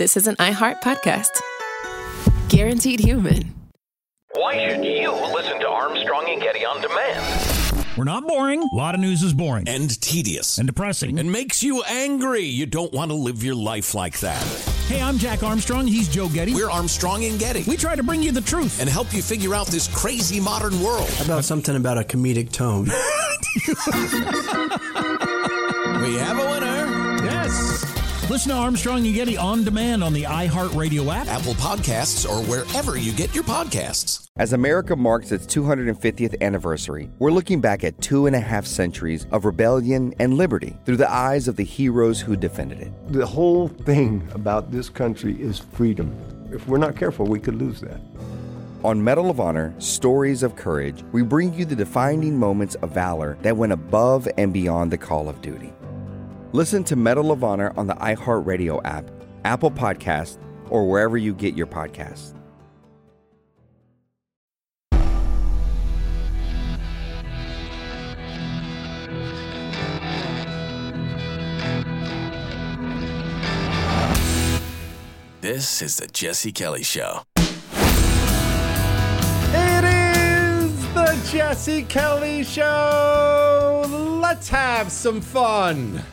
this is an iHeart podcast. Guaranteed human. Why should you listen to Armstrong and Getty on demand? We're not boring. A lot of news is boring. And tedious. And depressing. And makes you angry. You don't want to live your life like that. Hey, I'm Jack Armstrong. He's Joe Getty. We're Armstrong and Getty. We try to bring you the truth. And help you figure out this crazy modern world. How about something about a comedic tone? We have a winner. Yes. Listen to Armstrong and Getty on demand on the iHeartRadio app, Apple Podcasts, or wherever you get your podcasts. As America marks its 250th anniversary, we're looking back at 2.5 centuries of rebellion and liberty through the eyes of the heroes who defended it. The whole thing about this country is freedom. If we're not careful, we could lose that. On Medal of Honor, Stories of Courage, we bring you the defining moments of valor that went above and beyond the call of duty. Listen to Medal of Honor on the iHeartRadio app, Apple Podcasts, or wherever you get your podcasts. This is the Jesse Kelly Show. It is the Jesse Kelly Show. Let's have some fun.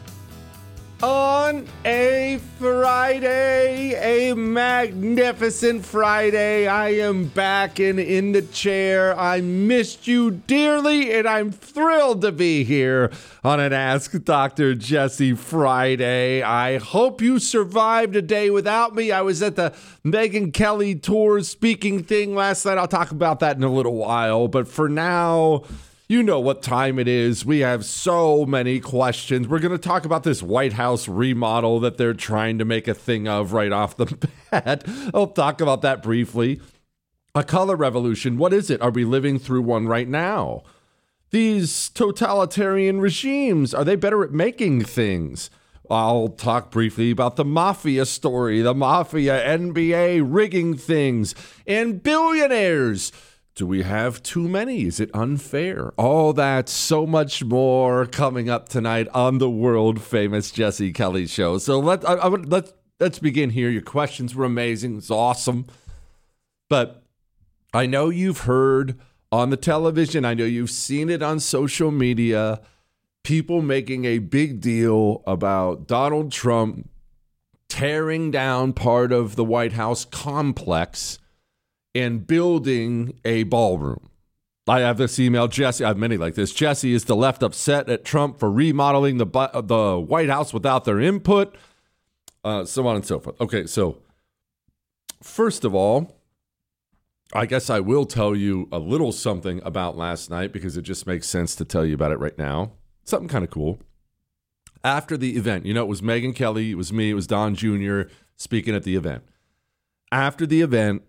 On a Friday, a magnificent Friday, I am back and in the chair. I missed you dearly, and I'm thrilled to be here on an Ask Dr. Jesse Friday. I hope you survived a day without me. I was at the Megyn Kelly Tour speaking thing last night. I'll talk about that in a little while, but for now, you know what time it is. We have so many questions. We're going to talk about this White House remodel that they're trying to make a thing of right off the bat. I'll talk about that briefly. A color revolution. What is it? Are we living through one right now? These totalitarian regimes, are they better at making things? I'll talk briefly about the mafia story, the mafia, NBA rigging things, and billionaires. Do we have too many? Is it unfair? All that, so much more coming up tonight on the world famous Jesse Kelly Show. So let's begin here. Your questions were amazing. It's awesome. But I know you've heard on the television, I know you've seen it on social media, people making a big deal about Donald Trump tearing down part of the White House complex and building a ballroom. I have this email, Jesse, I have many like this. Jesse, is the left upset at Trump for remodeling the White House without their input? So on and so forth. Okay, so first of all, I guess I will tell you a little something about last night because it just makes sense to tell you about it right now. Something kind of cool. After the event, you know, it was Megyn Kelly, it was me, it was Don Jr. speaking at the event. After the event,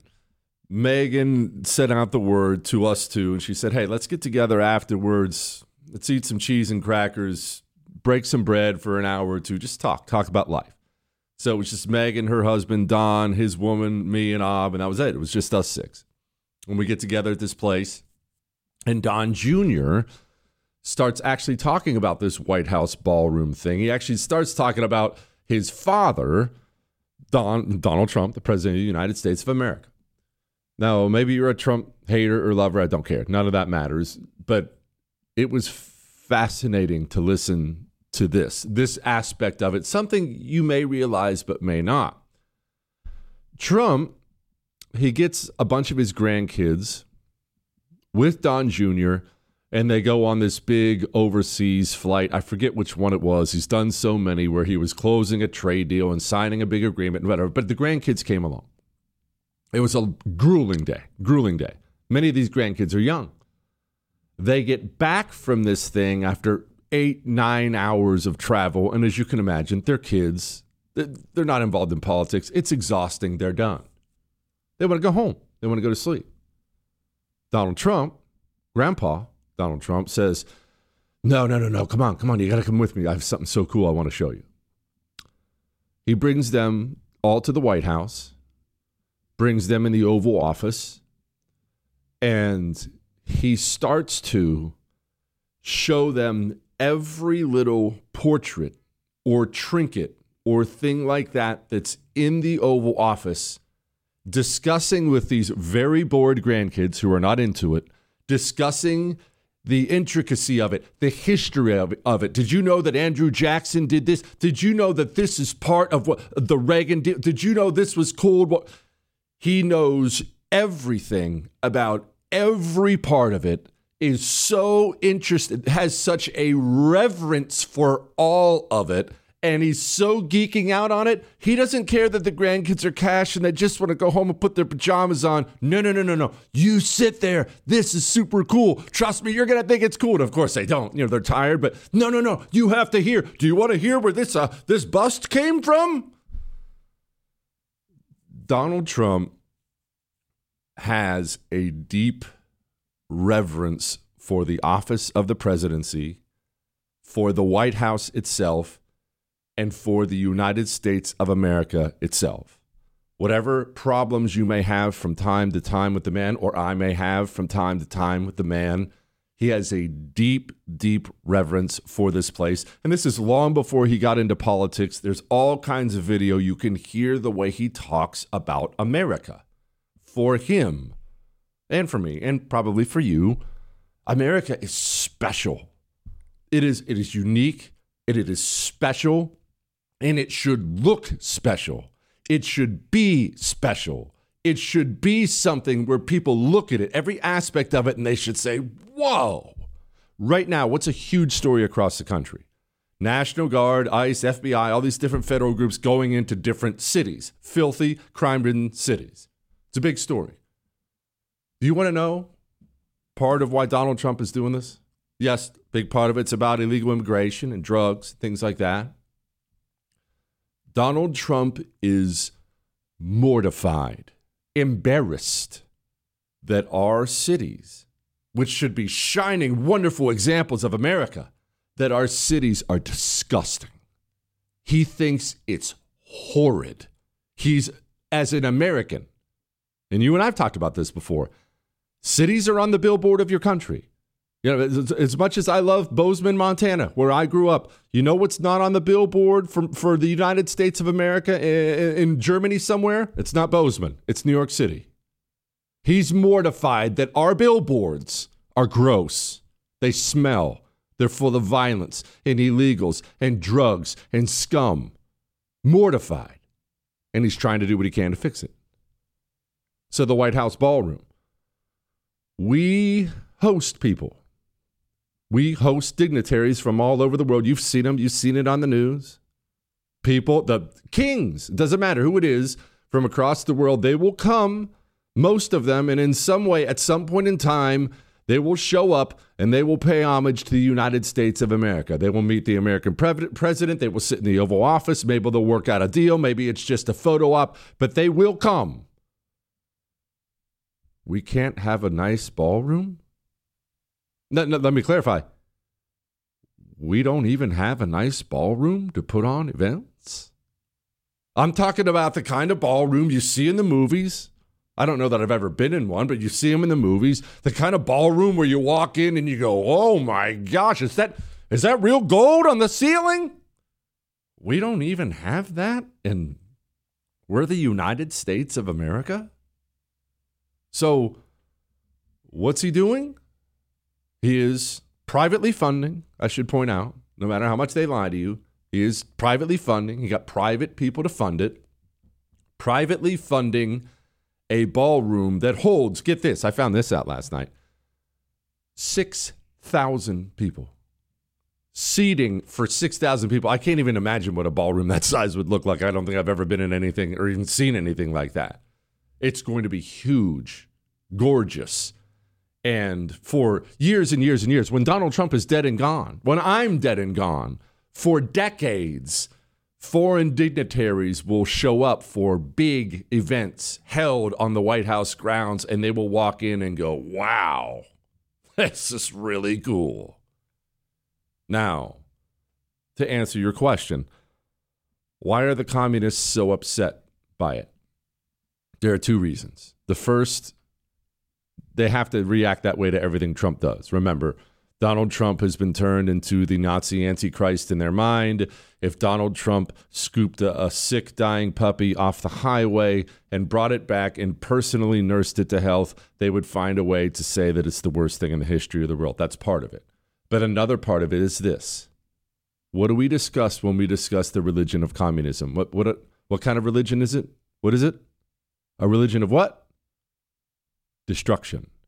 Megyn sent out the word to us two, and she said, hey, let's get together afterwards. Let's eat some cheese and crackers, break some bread for an hour or two, just talk about life. So it was just Megyn, her husband, Don, his woman, me, and Ab, and that was it. It was just us six. When we get together at this place, and Don Jr. starts actually talking about this White House ballroom thing. He actually starts talking about his father, Donald Trump, the president of the United States of America. Now, maybe you're a Trump hater or lover. I don't care. None of that matters. But it was fascinating to listen to this aspect of it, something you may realize but may not. Trump, he gets a bunch of his grandkids with Don Jr., and they go on this big overseas flight. I forget which one it was. He's done so many where he was closing a trade deal and signing a big agreement and whatever. But the grandkids came along. It was a grueling day. Many of these grandkids are young. They get back from this thing after 8-9 hours of travel. And as you can imagine, they're kids. They're not involved in politics. It's exhausting. They're done. They want to go home. They want to go to sleep. Donald Trump, Grandpa Donald Trump, says, no. Come on. You got to come with me. I have something so cool I want to show you. He brings them all to the White House, brings them in the Oval Office, and he starts to show them every little portrait or trinket or thing like that that's in the Oval Office discussing with these very bored grandkids who are not into it, discussing the intricacy of it, the history of it. Did you know that Andrew Jackson did this? Did you know that this is part of what the Reagan did? Did you know this was cool? He knows everything about every part of it, is so interested, has such a reverence for all of it, and he's so geeking out on it. He doesn't care that the grandkids are cash and they just want to go home and put their pajamas on. No. You sit there. This is super cool. Trust me, you're going to think it's cool. And of course they don't. They're tired, but no. You have to hear. Do you want to hear where this bust came from? Donald Trump has a deep reverence for the office of the presidency, for the White House itself, and for the United States of America itself. Whatever problems you may have from time to time with the man, or I may have from time to time with the man, he has a deep, deep reverence for this place. And this is long before he got into politics. There's all kinds of video. You can hear the way he talks about America. For him, and for me, and probably for you, America is special. It is unique, and it is special. And it should look special. It should be special. It should be something where people look at it, every aspect of it, and they should say, whoa. Right now, what's a huge story across the country? National Guard, ICE, FBI, all these different federal groups going into different cities, filthy, crime-ridden cities. It's a big story. Do you want to know part of why Donald Trump is doing this? Yes, big part of it's about illegal immigration and drugs, things like that. Donald Trump is mortified, embarrassed that our cities, which should be shining, wonderful examples of America, that our cities are disgusting. He thinks it's horrid. He's, as an American, and you and I've talked about this before, cities are on the billboard of your country. As much as I love Bozeman, Montana, where I grew up, you know what's not on the billboard for the United States of America in Germany somewhere? It's not Bozeman. It's New York City. He's mortified that our billboards are gross. They smell. They're full of violence and illegals and drugs and scum. Mortified. And he's trying to do what he can to fix it. So the White House ballroom. We host people. We host dignitaries from all over the world. You've seen them. You've seen it on the news. People, the kings, doesn't matter who it is, from across the world, they will come, most of them, and in some way, at some point in time, they will show up and they will pay homage to the United States of America. They will meet the American president. They will sit in the Oval Office. Maybe they'll work out a deal. Maybe it's just a photo op, but they will come. We can't have a nice ballroom? No, let me clarify. We don't even have a nice ballroom to put on events? I'm talking about the kind of ballroom you see in the movies. I don't know that I've ever been in one, but you see them in the movies. The kind of ballroom where you walk in and you go, oh my gosh, is that real gold on the ceiling? We don't even have that, and we're the United States of America? So what's he doing? He is privately funding, I should point out, no matter how much they lie to you, he is privately funding. He got private people to fund it. Privately funding a ballroom that holds, get this, I found this out last night, 6,000 people. Seating for 6,000 people. I can't even imagine what a ballroom that size would look like. I don't think I've ever been in anything or even seen anything like that. It's going to be huge, gorgeous. And for years and years and years, when Donald Trump is dead and gone, when I'm dead and gone, for decades, foreign dignitaries will show up for big events held on the White House grounds, and they will walk in and go, wow, this is really cool. Now, to answer your question, why are the communists so upset by it? There are two reasons. The first, they have to react that way to everything Trump does. Remember, Donald Trump has been turned into the Nazi Antichrist in their mind. If Donald Trump scooped a sick, dying puppy off the highway and brought it back and personally nursed it to health, they would find a way to say that it's the worst thing in the history of the world. That's part of it. But another part of it is this. What do we discuss when we discuss the religion of communism? What kind of religion is it? What is it? A religion of what? Destruction.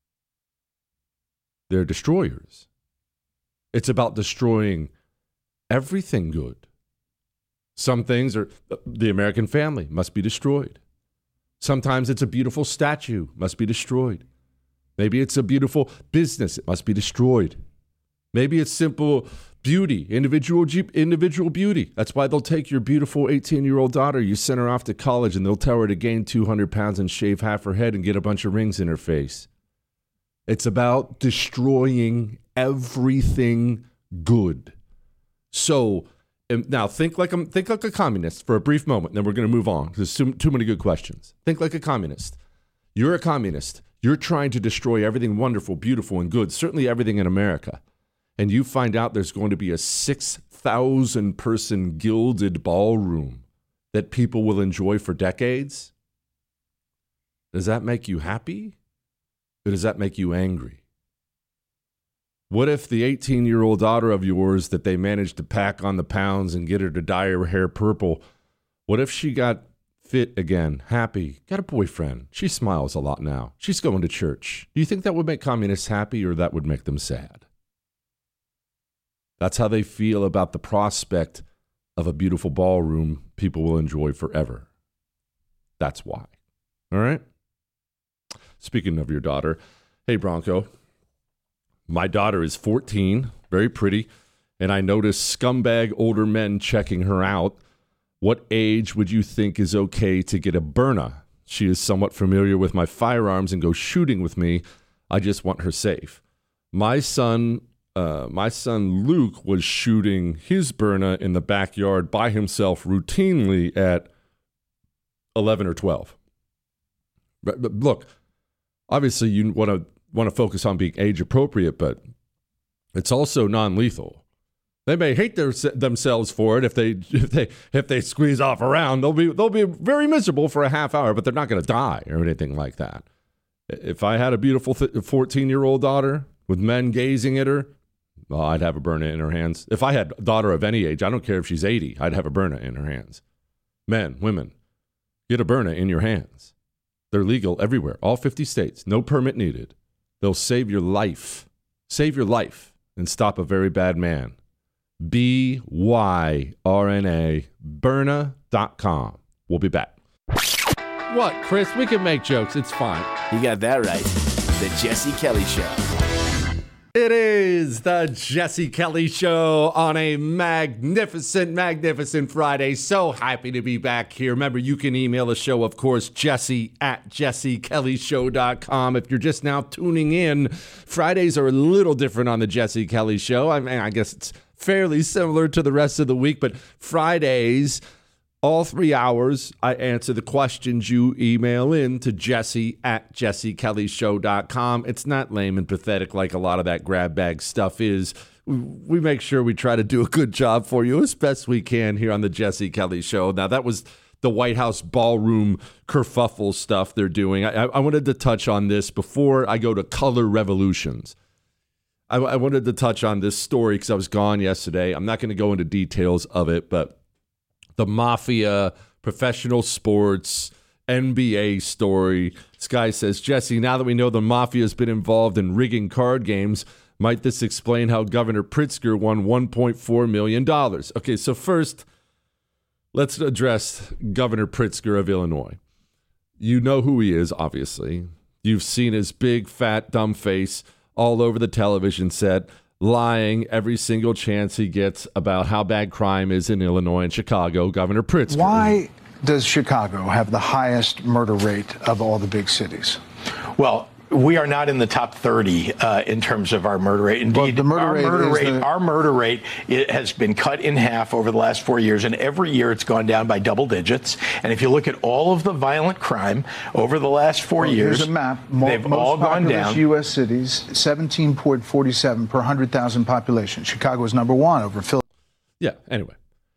They're destroyers. It's about destroying everything good. Some things are, the American family must be destroyed. Sometimes it's a beautiful statue, must be destroyed. Maybe it's a beautiful business, it must be destroyed. Maybe it's simple beauty, individual beauty. That's why they'll take your beautiful 18-year-old daughter, you send her off to college, and they'll tell her to gain 200 pounds and shave half her head and get a bunch of rings in her face. It's about destroying everything good. So now think like a communist for a brief moment, then we're going to move on. There's too many good questions. Think like a communist. You're a communist. You're trying to destroy everything wonderful, beautiful, and good, certainly everything in America. And you find out there's going to be a 6,000-person gilded ballroom that people will enjoy for decades. Does that make you happy? Or does that make you angry? What if the 18-year-old daughter of yours that they managed to pack on the pounds and get her to dye her hair purple, what if she got fit again, happy, got a boyfriend? She smiles a lot now. She's going to church. Do you think that would make communists happy or that would make them sad? That's how they feel about the prospect of a beautiful ballroom people will enjoy forever. That's why. All right? Speaking of your daughter, hey, Bronco, my daughter is 14, very pretty, and I notice scumbag older men checking her out. What age would you think is okay to get a Byrna? She is somewhat familiar with my firearms and goes shooting with me. I just want her safe. My son Luke was shooting his Byrna in the backyard by himself routinely at 11 or 12. But look, obviously you want to focus on being age appropriate, but it's also non-lethal. They may hate themselves for it if they squeeze off around. They'll be very miserable for a half hour, but they're not going to die or anything like that. If I had a beautiful 14-year-old daughter with men gazing at her, well, I'd have a Byrna in her hands. If I had a daughter of any age, I don't care if she's 80, I'd have a Byrna in her hands. Men, women, get a Byrna in your hands. They're legal everywhere, all 50 states, no permit needed. They'll save your life. Save your life and stop a very bad man. BYRNA, Byrna.com. We'll be back. What, Chris? We can make jokes. It's fine. You got that right. The Jesse Kelly Show. It is the Jesse Kelly Show on a magnificent Friday. So happy to be back here. Remember, you can email the show, of course, jesse@jessekellyshow.com. If you're just now tuning in, Fridays are a little different on the Jesse Kelly Show. I mean, I guess it's fairly similar to the rest of the week, but Fridays, all 3 hours, I answer the questions you email in to jesse@jessekellyshow.com. It's not lame and pathetic like a lot of that grab bag stuff is. We make sure we try to do a good job for you as best we can here on the Jesse Kelly Show. Now, that was the White House ballroom kerfuffle stuff they're doing. I wanted to touch on this before I go to color revolutions. I wanted to touch on this story because I was gone yesterday. I'm not going to go into details of it, but the mafia, professional sports, NBA story. This guy says, Jesse, now that we know the mafia has been involved in rigging card games, might this explain how Governor Pritzker won $1.4 million? Okay, so first, let's address Governor Pritzker of Illinois. You know who he is, obviously. You've seen his big, fat, dumb face all over the television set, lying every single chance he gets about how bad crime is in Illinois and Chicago. Governor Pritzker. Why does Chicago have the highest murder rate of all the big cities? Well, We are not in the top 30 in terms of our murder rate. Indeed, our murder rate it has been cut in half over the last 4 years, and every year it's gone down by double digits. And if you look at all of the violent crime over the last 4 years, here's a map. They've all gone down. U.S. cities, 17.47 per 100,000 population. Chicago is number one over Philadelphia. Yeah, anyway.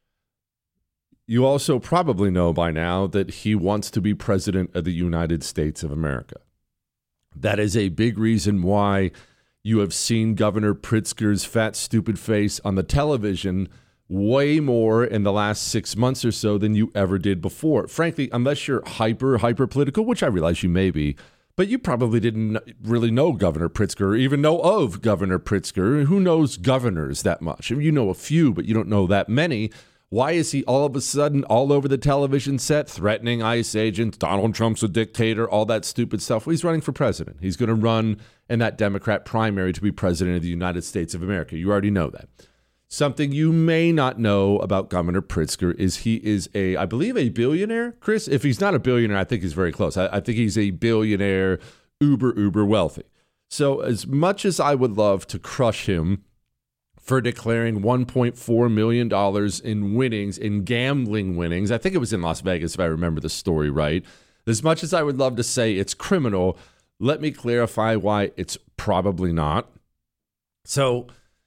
You also probably know by now that he wants to be president of the United States of America. That is a big reason why you have seen Governor Pritzker's fat, stupid face on the television way more in the last 6 months or so than you ever did before. Frankly, unless you're hyper political, which I realize you may be, but you probably didn't really know Governor Pritzker or even know of Governor Pritzker. Who knows governors that much? I mean, you know a few, but you don't know that many. Why is he all of a sudden all over the television set threatening ICE agents, Donald Trump's a dictator, all that stupid stuff? Well, he's running for president. He's going to run in that Democrat primary to be president of the United States of America. You already know that. Something you may not know about Governor Pritzker is he is I believe a billionaire, Chris. If he's not a billionaire, I think he's very close. I think he's a billionaire, uber wealthy. So as much as I would love to crush him for declaring $1.4 million in winnings, in gambling winnings. I think it was in Las Vegas, if I remember the story right. As much as I would love to say it's criminal, let me clarify why it's probably not. So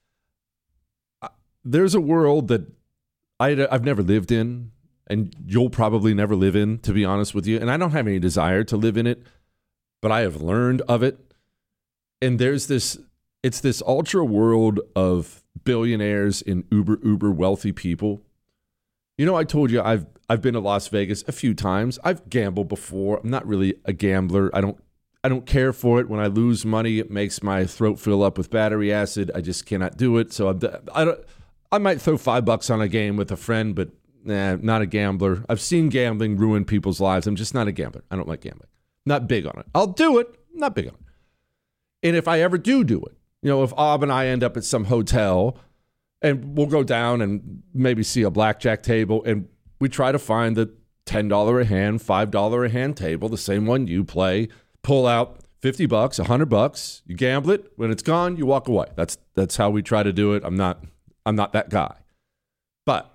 there's a world that I've never lived in, and you'll probably never live in, to be honest with you. And I don't have any desire to live in it, but I have learned of it. And it's this ultra world of billionaires and uber wealthy people. You know, I told you I've been to Las Vegas a few times. I've gambled before. I'm not really a gambler. I don't care for it. When I lose money, it makes my throat fill up with battery acid. I just cannot do it. So I might throw $5 on a game with a friend, but not a gambler. I've seen gambling ruin people's lives. I'm just not a gambler. I don't like gambling. Not big on it. I'll do it. Not big on it. And if I ever do it, you know, if Ob and I end up at some hotel and we'll go down and maybe see a blackjack table and we try to find the $10 a hand, $5 a hand table, the same one you play, pull out $50, $100, you gamble it. When it's gone, you walk away. That's how we try to do it. I'm not that guy. But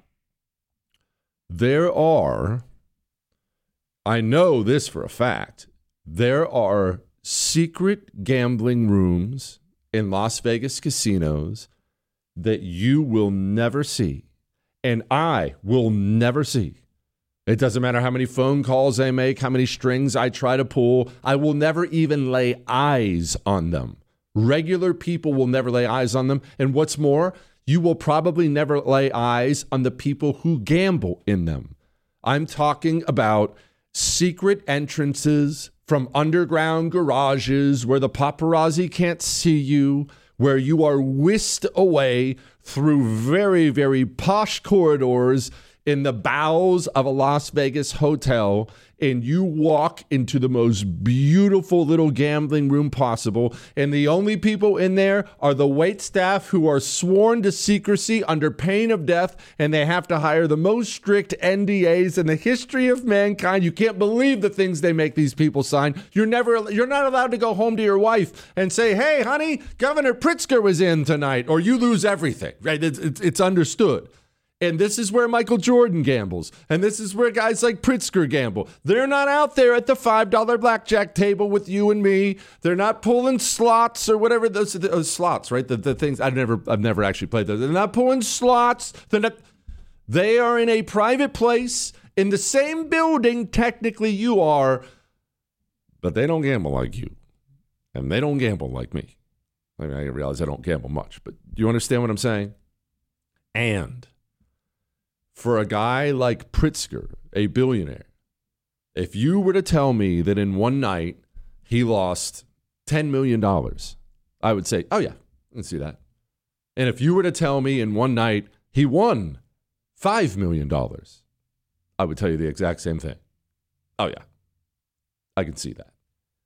I know this for a fact, there are secret gambling rooms in Las Vegas casinos that you will never see, and I will never see. It doesn't matter how many phone calls I make, how many strings I try to pull. I will never even lay eyes on them. Regular people will never lay eyes on them. And what's more, you will probably never lay eyes on the people who gamble in them. I'm talking about secret entrances from underground garages where the paparazzi can't see you, where you are whisked away through very, very posh corridors in the bowels of a Las Vegas hotel, and you walk into the most beautiful little gambling room possible, and the only people in there are the wait staff who are sworn to secrecy under pain of death, and they have to hire the most strict NDAs in the history of mankind. You can't believe the things they make these people sign. You're not allowed to go home to your wife and say, "Hey, honey, Governor Pritzker was in tonight," or you lose everything, right? It's understood. And this is where Michael Jordan gambles. And this is where guys like Pritzker gamble. They're not out there at the $5 blackjack table with you and me. They're not pulling slots or whatever those slots, right? The things I've never actually played those. They're not pulling slots. They are in a private place in the same building technically you are, but they don't gamble like you. And they don't gamble like me. I mean, I realize I don't gamble much, but do you understand what I'm saying? And for a guy like Pritzker, a billionaire, if you were to tell me that in one night he lost $10 million, I would say, oh yeah, I can see that. And if you were to tell me in one night he won $5 million, I would tell you the exact same thing. Oh yeah, I can see that.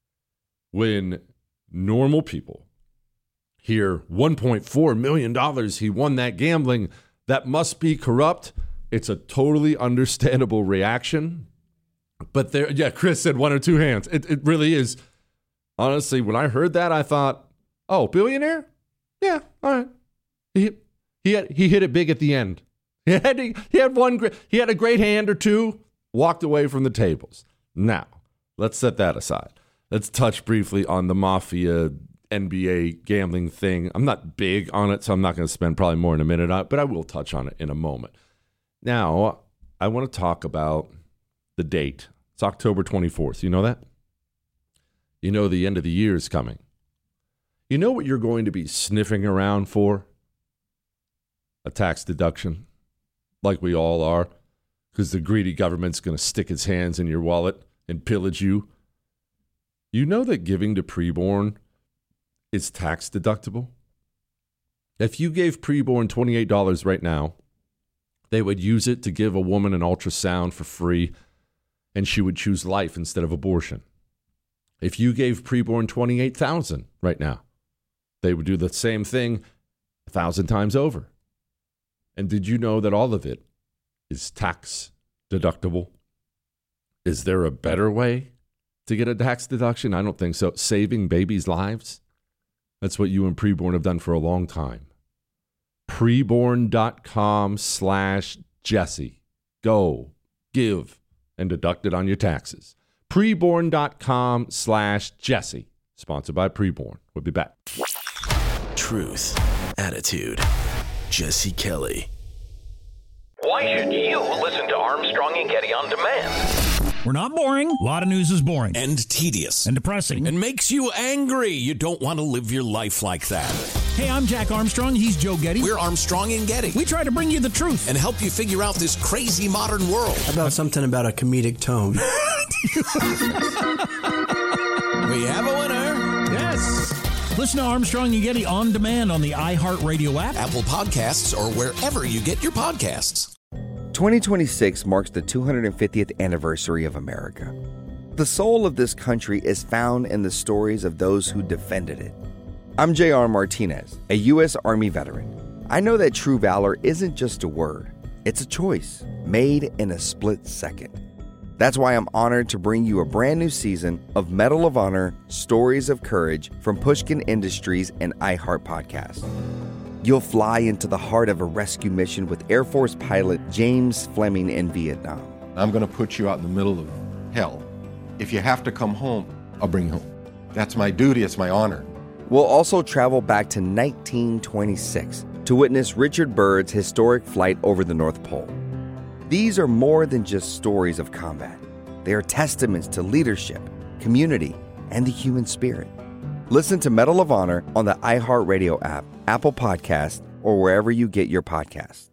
When normal people hear $1.4 million, he won that gambling, that must be corrupt. It's a totally understandable reaction. But Chris said one or two hands. It really is. Honestly, when I heard that, I thought, oh, billionaire? Yeah, all right. He hit it big at the end. He had a great hand or two, walked away from the tables. Now, let's set that aside. Let's touch briefly on the Mafia NBA gambling thing. I'm not big on it, so I'm not going to spend probably more than a minute on it, but I will touch on it in a moment. Now, I want to talk about the date. It's October 24th. You know that? You know the end of the year is coming. You know what you're going to be sniffing around for? A tax deduction, like we all are, because the greedy government's going to stick its hands in your wallet and pillage you. You know that giving to preborn is tax deductible? If you gave preborn $28 right now, they would use it to give a woman an ultrasound for free, and she would choose life instead of abortion. If you gave preborn $28,000 right now, they would do the same thing 1,000 times over. And did you know that all of it is tax deductible? Is there a better way to get a tax deduction? I don't think so. Saving babies' lives? That's what you and Preborn have done for a long time. Preborn.com/Jesse. Go, give, and deduct it on your taxes. Preborn.com/Jesse. Sponsored by Preborn. We'll be back. Truth, attitude, Jesse Kelly. Why should you listen to Armstrong and Getty on demand? We're not boring. A lot of news is boring. And tedious. And depressing. And makes you angry. You don't want to live your life like that. Hey, I'm Jack Armstrong. He's Joe Getty. We're Armstrong and Getty. We try to bring you the truth. And help you figure out this crazy modern world. About something about a comedic tone. We have a winner. Yes. Listen to Armstrong and Getty on demand on the iHeartRadio app, Apple Podcasts, or wherever you get your podcasts. 2026 marks the 250th anniversary of America. The soul of this country is found in the stories of those who defended it. I'm J.R. Martinez, a U.S. Army veteran. I know that true valor isn't just a word. It's a choice made in a split second. That's why I'm honored to bring you a brand new season of Medal of Honor Stories of Courage from Pushkin Industries and iHeart Podcast. You'll fly into the heart of a rescue mission with Air Force pilot James Fleming in Vietnam. I'm going to put you out in the middle of hell. If you have to come home, I'll bring you home. That's my duty. It's my honor. We'll also travel back to 1926 to witness Richard Byrd's historic flight over the North Pole. These are more than just stories of combat. They are testaments to leadership, community, and the human spirit. Listen to Medal of Honor on the iHeartRadio app, Apple Podcast, or wherever you get your podcasts.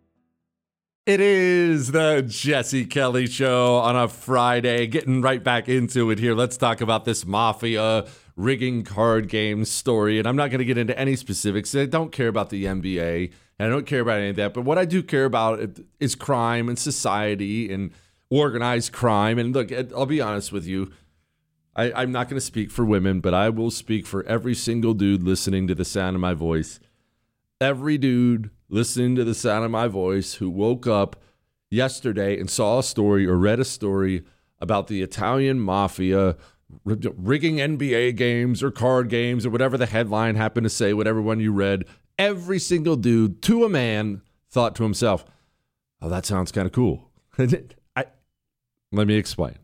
It is the Jesse Kelly Show on a Friday. Getting right back into it here. Let's talk about this mafia rigging card game story. And I'm not going to get into any specifics. I don't care about the NBA. And I don't care about any of that. But what I do care about is crime and society and organized crime. And look, I'll be honest with you. I'm not going to speak for women, but I will speak for every single dude listening to the sound of my voice. Every dude listening to the sound of my voice who woke up yesterday and saw a story or read a story about the Italian mafia rigging NBA games or card games or whatever the headline happened to say, whatever one you read. Every single dude, to a man, thought to himself, oh, that sounds kind of cool. Let me explain.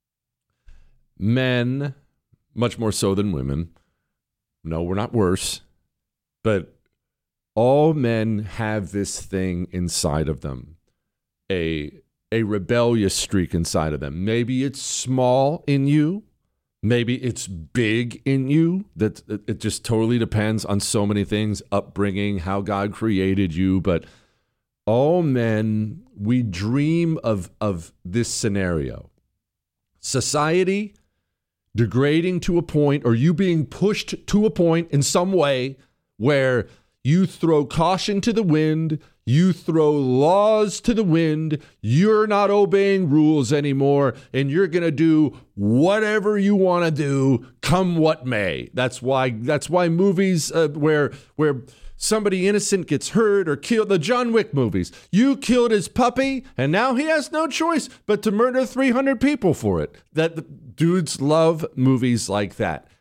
Men, much more so than women, no, we're not worse, but all men have this thing inside of them, a rebellious streak inside of them. Maybe it's small in you. Maybe it's big in you. That it just totally depends on so many things, upbringing, how God created you. But all men, we dream of this scenario. Society degrading to a point, or you being pushed to a point in some way where you throw caution to the wind, you throw laws to the wind, you're not obeying rules anymore, and you're going to do whatever you want to do, come what may. That's why movies where somebody innocent gets hurt or killed, the John Wick movies, you killed his puppy, and now he has no choice but to murder 300 people for it. That dudes love movies like that.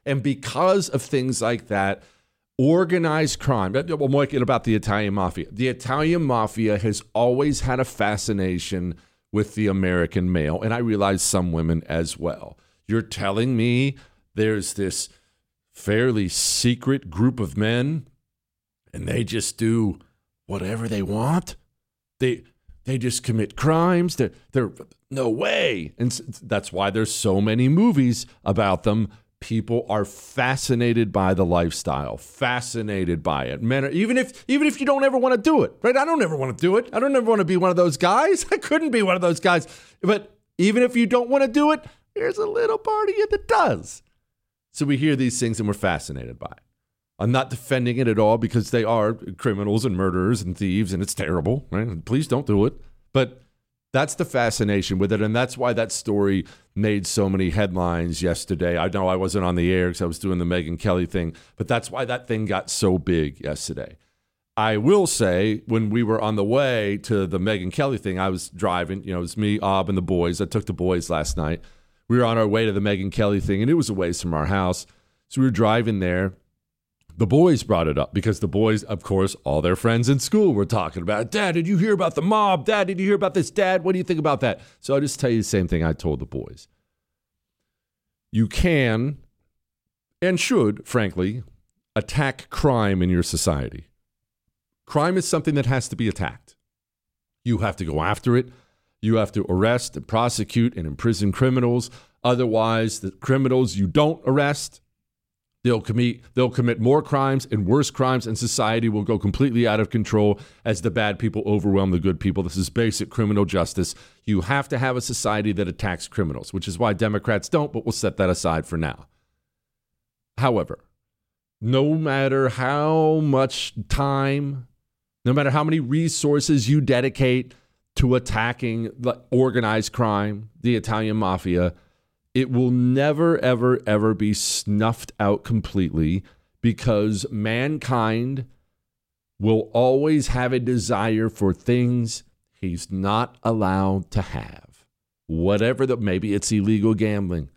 And because of things like that, organized crime, I'm talking about the Italian mafia. The Italian mafia has always had a fascination with the American male, and I realize some women as well. You're telling me there's this fairly secret group of men, and they just do whatever they want? They just commit crimes? They're no way. And that's why there's so many movies about them. People are fascinated by the lifestyle, fascinated by it. Men are, even if you don't ever want to do it, right? I don't ever want to do it. I don't ever want to be one of those guys. I couldn't be one of those guys. But even if you don't want to do it, there's a little part of you that does. So we hear these things and we're fascinated by it. I'm not defending it at all because they are criminals and murderers and thieves and it's terrible, right? Please don't do it. But that's the fascination with it, and that's why that story made so many headlines yesterday. I know I wasn't on the air because I was doing the Megyn Kelly thing, but that's why that thing got so big yesterday. I will say, when we were on the way to the Megyn Kelly thing, I was driving. It was me, Ob, and the boys. I took the boys last night. We were on our way to the Megyn Kelly thing, and it was a ways from our house. So we were driving there. The boys brought it up because the boys, of course, all their friends in school were talking about it. Dad, did you hear about the mob? Dad, did you hear about this? Dad, what do you think about that? So I'll just tell you the same thing I told the boys. You can and should, frankly, attack crime in your society. Crime is something that has to be attacked. You have to go after it. You have to arrest and prosecute and imprison criminals. Otherwise, the criminals you don't arrest, they'll commit more crimes and worse crimes, and society will go completely out of control as the bad people overwhelm the good people. This is basic criminal justice. You have to have a society that attacks criminals, which is why Democrats don't, but we'll set that aside for now. However, no matter how much time, no matter how many resources you dedicate to attacking the organized crime, the Italian mafia, it will never, ever, ever be snuffed out completely because mankind will always have a desire for things he's not allowed to have. Whatever maybe it's illegal gambling.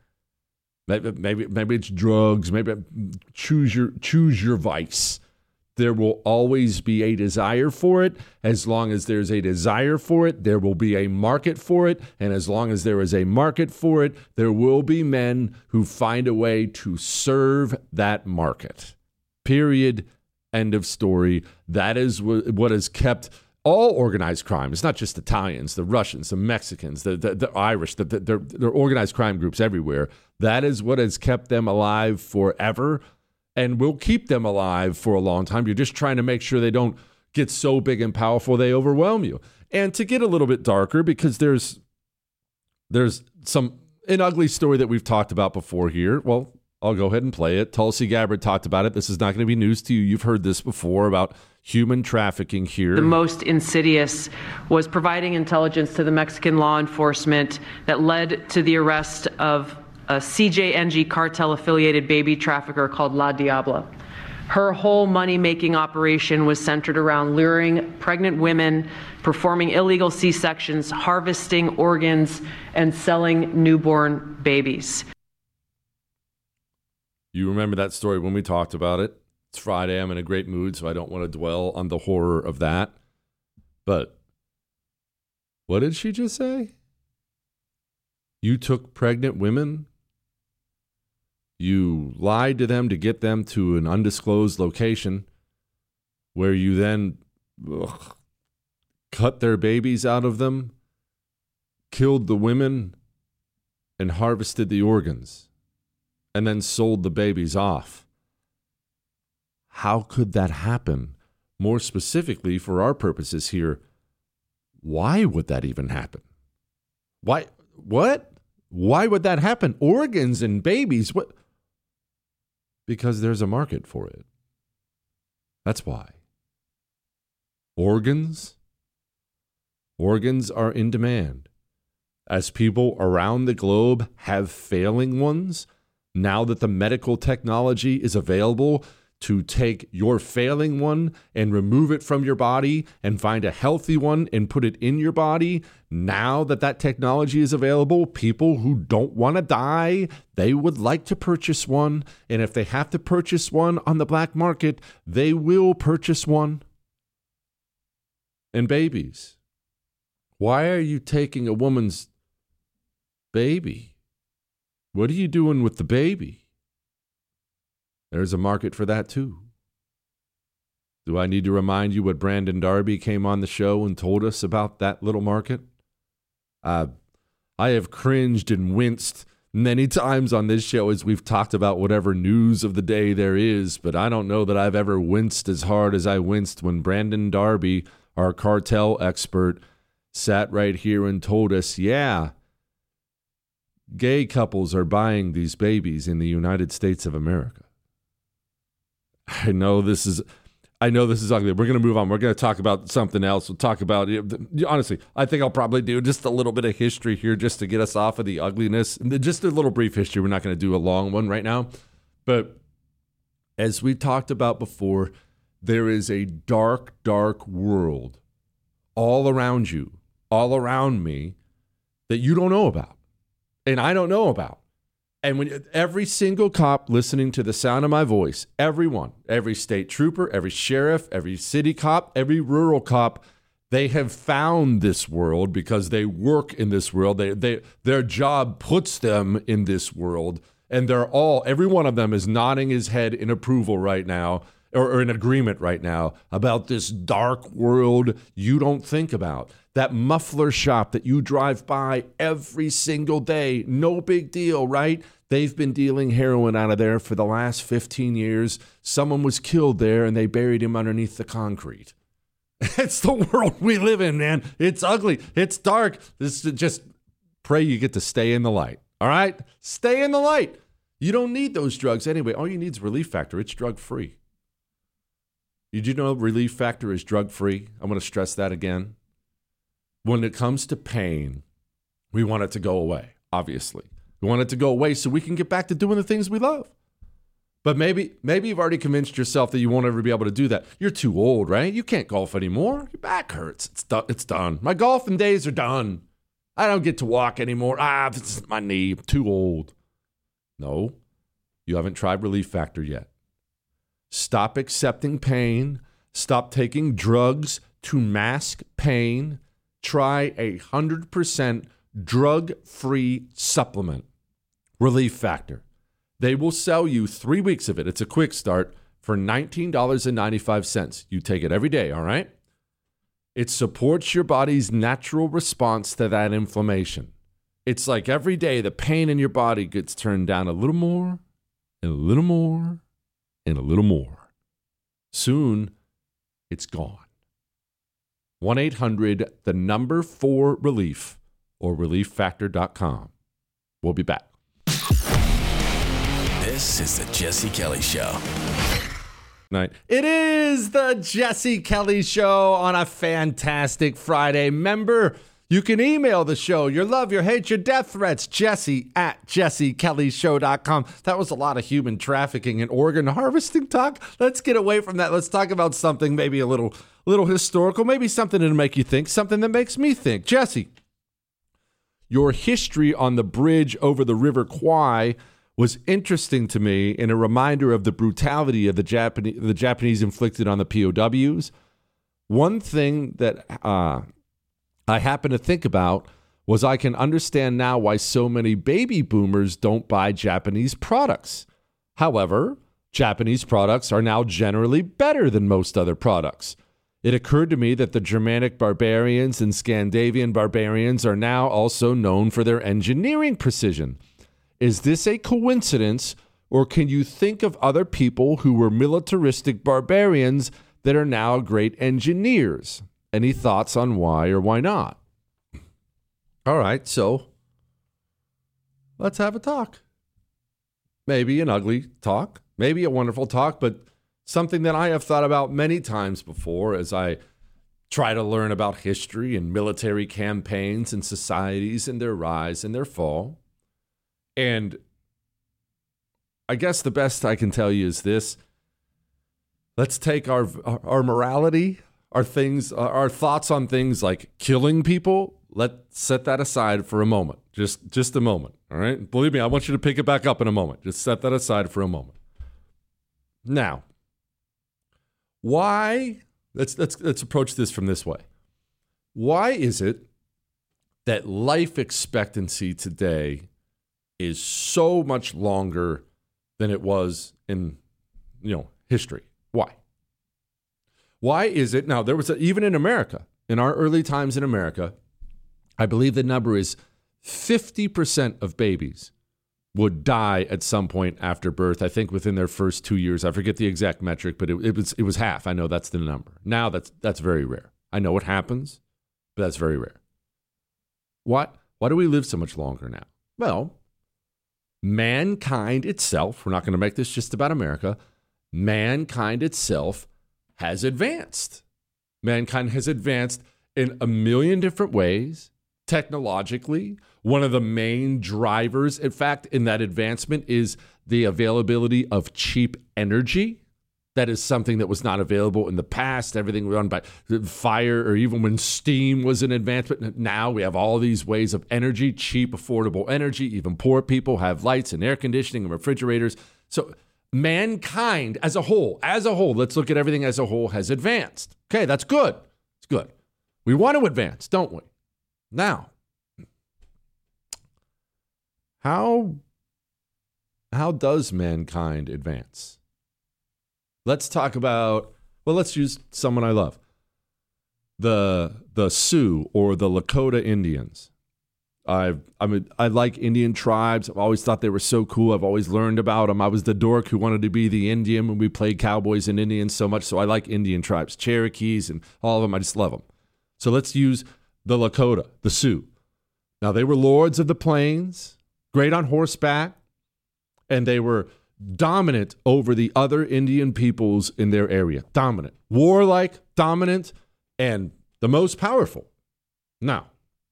Maybe it's drugs. Maybe choose your vice. There will always be a desire for it. As long as there's a desire for it, there will be a market for it. And as long as there is a market for it, there will be men who find a way to serve that market. Period. End of story. That is what has kept all organized crime. It's not just Italians, the Russians, the Mexicans, the Irish, they're organized crime groups everywhere. That is what has kept them alive forever. And will keep them alive for a long time. You're just trying to make sure they don't get so big and powerful they overwhelm you. And to get a little bit darker, because there's an ugly story that we've talked about before here. Well, I'll go ahead and play it. Tulsi Gabbard talked about it. This is not going to be news to you. You've heard this before about human trafficking here. The most insidious was providing intelligence to the Mexican law enforcement that led to the arrest of a CJNG cartel-affiliated baby trafficker called La Diabla. Her whole money-making operation was centered around luring pregnant women, performing illegal C-sections, harvesting organs, and selling newborn babies. You remember that story when we talked about it. It's Friday. I'm in a great mood, so I don't want to dwell on the horror of that. But what did she just say? You took pregnant women? You lied to them to get them to an undisclosed location where you then cut their babies out of them, killed the women, and harvested the organs, and then sold the babies off. How could that happen? More specifically, for our purposes here, why would that even happen? Why? What? Why would that happen? Organs and babies? What? Because there's a market for it. That's why. Organs are in demand. As people around the globe have failing ones, now that the medical technology is available to take your failing one and remove it from your body and find a healthy one and put it in your body. Now that that technology is available, people who don't want to die, they would like to purchase one. And if they have to purchase one on the black market, they will purchase one. And babies. Why are you taking a woman's baby? What are you doing with the baby? There's a market for that too. Do I need to remind you what Brandon Darby came on the show and told us about that little market? I have cringed and winced many times on this show as we've talked about whatever news of the day there is, but I don't know that I've ever winced as hard as I winced when Brandon Darby, our cartel expert, sat right here and told us, yeah, gay couples are buying these babies in the United States of America. I know this is ugly. We're going to move on. We're going to talk about something else. We'll talk about, honestly, I think I'll probably do just a little bit of history here just to get us off of the ugliness. Just a little brief history. We're not going to do a long one right now. But as we talked about before, there is a dark, dark world all around you, all around me, that you don't know about. And I don't know about. And when every single cop listening to the sound of my voice, everyone, every state trooper, every sheriff, every city cop, every rural cop, they have found this world because they work in this world. Their job puts them in this world. And every one of them is nodding his head in approval right now, or in agreement right now about this dark world you don't think about. That muffler shop that you drive by every single day, no big deal, right? They've been dealing heroin out of there for the last 15 years. Someone was killed there and they buried him underneath the concrete. It's the world we live in, man. It's ugly. It's dark. Just pray you get to stay in the light, all right? Stay in the light. You don't need those drugs anyway. All you need is Relief Factor. It's drug-free. Did you know Relief Factor is drug-free? I'm going to stress that again. When it comes to pain, we want it to go away, obviously. We want it to go away so we can get back to doing the things we love. But maybe you've already convinced yourself that you won't ever be able to do that. You're too old, right? You can't golf anymore. Your back hurts. It's done. My golfing days are done. I don't get to walk anymore. This is my knee. I'm too old. No, you haven't tried Relief Factor yet. Stop accepting pain. Stop taking drugs to mask pain. Try 100% drug-free supplement, Relief Factor. They will sell you 3 weeks of it. It's a quick start for $19.95. You take it every day, all right? It supports your body's natural response to that inflammation. It's like every day the pain in your body gets turned down a little more and a little more and a little more. Soon, it's gone. 1-800-4RELIEF or ReliefFactor.com. We'll be back. This is the Jesse Kelly Show. Night. It is the Jesse Kelly Show on a fantastic Friday. Remember, you can email the show, your love, your hate, your death threats, jesse@jessekellyshow.com. That was a lot of human trafficking and organ harvesting talk. Let's get away from that. Let's talk about something maybe a little historical, maybe something to make you think, something that makes me think. Jesse, your history on the bridge over the River Kwai was interesting to me and a reminder of the brutality of the Japanese inflicted on the POWs. One thing that I happen to think about was I can understand now why so many baby boomers don't buy Japanese products. However, Japanese products are now generally better than most other products. It occurred to me that the Germanic barbarians and Scandinavian barbarians are now also known for their engineering precision. Is this a coincidence, or can you think of other people who were militaristic barbarians that are now great engineers? Any thoughts on why or why not? All right, so let's have a talk. Maybe an ugly talk, maybe a wonderful talk, but something that I have thought about many times before as I try to learn about history and military campaigns and societies and their rise and their fall. And I guess the best I can tell you is this. let's take our morality, our thoughts on things like killing people. Let's set that aside for a moment. Just a moment. All right. Believe me, I want you to pick it back up in a moment. Just set that aside for a moment. Now, why? Let's approach this from this way. Why is it that life expectancy today is so much longer than it was in, history? Why? Why is it? Now, there was even in America, in our early times in America, I believe the number is 50% of babies would die at some point after birth. I think within their first 2 years. I forget the exact metric, but it was half. I know that's the number. Now that's very rare. I know it happens, but that's very rare. Why do we live so much longer now? Well, mankind itself, we're not going to make this just about America, mankind itself has advanced. Mankind has advanced in a million different ways, technologically. One of the main drivers, in fact, in that advancement is the availability of cheap energy. That is something that was not available in the past. Everything was run by fire, or even when steam was an advancement. Now we have all these ways of energy, cheap, affordable energy. Even poor people have lights and air conditioning and refrigerators. So mankind as a whole, let's look at everything as a whole, has advanced. Okay, that's good. It's good. We want to advance, don't we? Now, how does mankind advance? Let's talk about, let's use someone I love. The Sioux or the Lakota Indians. I like Indian tribes. I've always thought they were so cool. I've always learned about them. I was the dork who wanted to be the Indian when we played cowboys and Indians so much. So I like Indian tribes, Cherokees and all of them. I just love them. So let's use the Lakota, the Sioux. Now, they were lords of the plains, great on horseback, and they were dominant over the other Indian peoples in their area. Dominant. Warlike, dominant, and the most powerful. Now,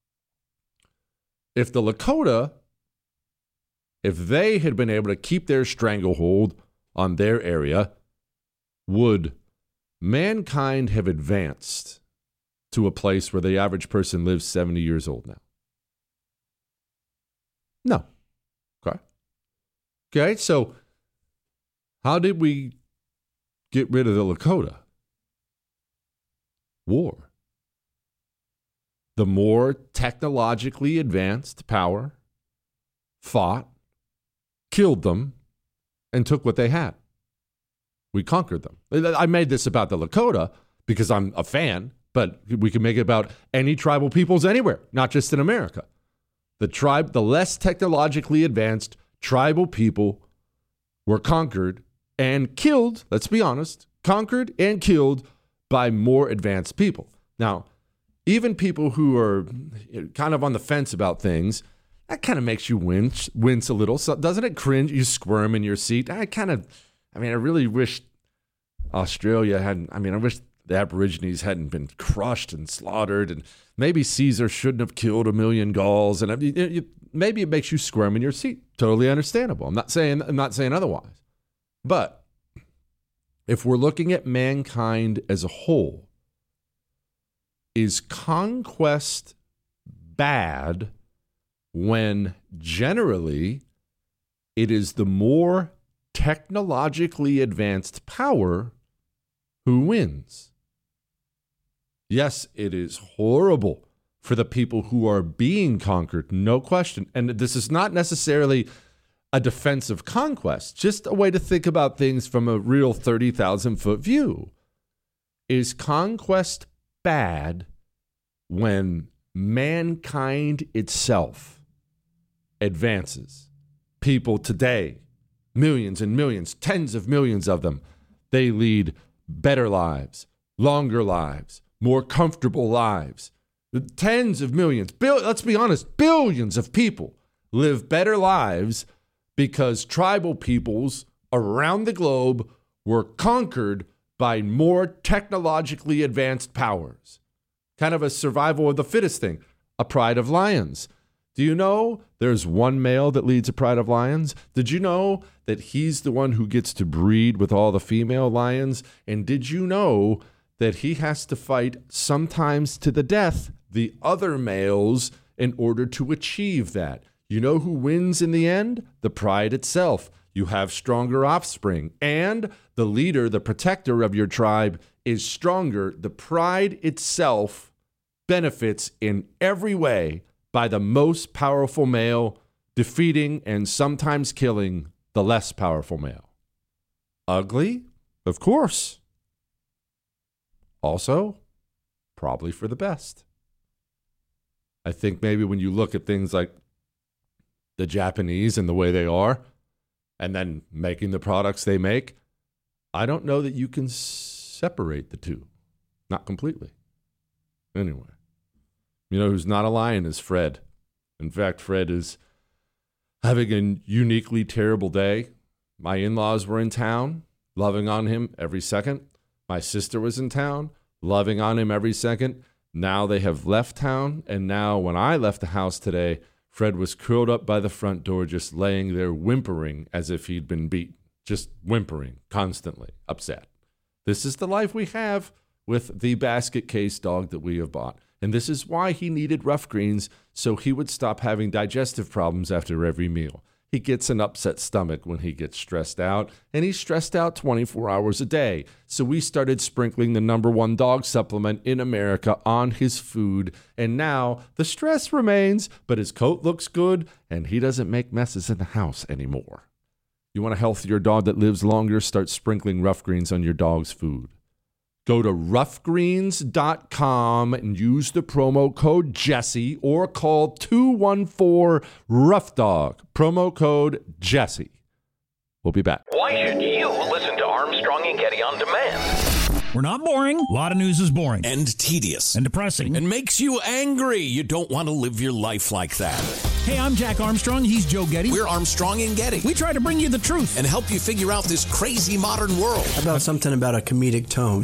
if the Lakota, if they had been able to keep their stranglehold on their area, would mankind have advanced to a place where the average person lives 70 years old now? No. Okay, so how did we get rid of the Lakota? War. The more technologically advanced power fought, killed them, and took what they had. We conquered them. I made this about the Lakota because I'm a fan, but we can make it about any tribal peoples anywhere, not just in America. The less technologically advanced tribal people were conquered and killed, let's be honest, conquered and killed by more advanced people. Now, even people who are kind of on the fence about things, that kind of makes you wince a little. So doesn't it cringe? You squirm in your seat. I really wish Australia hadn't, I wish the Aborigines hadn't been crushed and slaughtered, and maybe Caesar shouldn't have killed 1 million Gauls. And maybe it makes you squirm in your seat. Totally understandable. I'm not saying otherwise. But if we're looking at mankind as a whole, is conquest bad when generally it is the more technologically advanced power who wins? Yes, it is horrible for the people who are being conquered, no question. And this is not necessarily a defense of conquest, just a way to think about things from a real 30,000-foot view. Is conquest bad when mankind itself advances? People today, millions and millions, tens of millions of them, they lead better lives, longer lives, more comfortable lives. Tens of millions, let's be honest, billions of people live better lives because tribal peoples around the globe were conquered by more technologically advanced powers. Kind of a survival of the fittest thing, a pride of lions. Do you know there's one male that leads a pride of lions? Did you know that he's the one who gets to breed with all the female lions? And did you know that he has to fight, sometimes to the death, the other males in order to achieve that? You know who wins in the end? The pride itself. You have stronger offspring, and the leader, the protector of your tribe, is stronger. The pride itself benefits in every way by the most powerful male defeating and sometimes killing the less powerful male. Ugly? Of course. Also, probably for the best. I think maybe when you look at things like the Japanese and the way they are, and then making the products they make, I don't know that you can separate the two. Not completely. Anyway, you know who's not a lion is Fred. In fact, Fred is having a uniquely terrible day. My in-laws were in town, loving on him every second. My sister was in town, loving on him every second. Now they have left town, and now when I left the house today, Fred was curled up by the front door, just laying there whimpering as if he'd been beaten, just whimpering constantly, upset. This is the life we have with the basket case dog that we have bought. And this is why he needed Rough Greens, so he would stop having digestive problems after every meal. He gets an upset stomach when he gets stressed out, and he's stressed out 24 hours a day. So we started sprinkling the #1 dog supplement in America on his food, and now the stress remains, but his coat looks good, and he doesn't make messes in the house anymore. You want a healthier dog that lives longer? Start sprinkling Rough Greens on your dog's food. Go to roughgreens.com and use the promo code Jesse or call 214-ROUGH-DOG. Promo code Jesse. We'll be back. Why should you listen to Armstrong and Getty on demand? We're not boring. A lot of news is boring. And tedious. And depressing. And makes you angry. You don't want to live your life like that. Hey, I'm Jack Armstrong. He's Joe Getty. We're Armstrong and Getty. We try to bring you the truth. And help you figure out this crazy modern world. How about something about a comedic tone?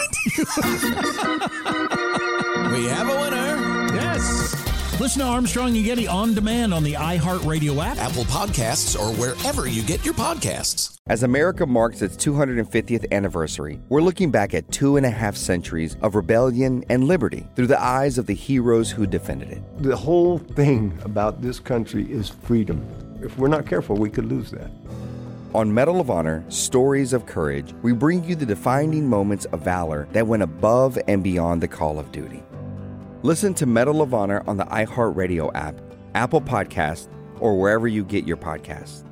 We have a winner. Yes. Listen to Armstrong and Getty on demand on the iHeartRadio app, Apple Podcasts, or wherever you get your podcasts. As America marks its 250th anniversary, we're looking back at 2.5 centuries of rebellion and liberty through the eyes of the heroes who defended it. The whole thing about this country is freedom. If we're not careful, we could lose that. On Medal of Honor, Stories of Courage, we bring you the defining moments of valor that went above and beyond the call of duty. Listen to Medal of Honor on the iHeartRadio app, Apple Podcasts, or wherever you get your podcasts.